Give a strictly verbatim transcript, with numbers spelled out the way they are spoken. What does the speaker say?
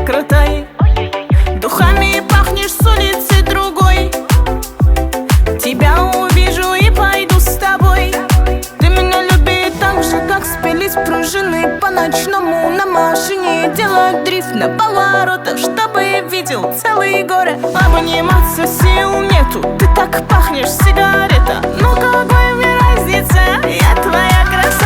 крутой. Духами пахнешь с улицы другой. Тебя увижу и пойду с тобой. Ты меня люби так же, как спилить пружины по ночному на машине. Делать дрифт на поворотах, чтобы видел целые горы. Обниматься сил нету, ты так пахнешь, сигарета. Ну какой мне разница, я твоя красота.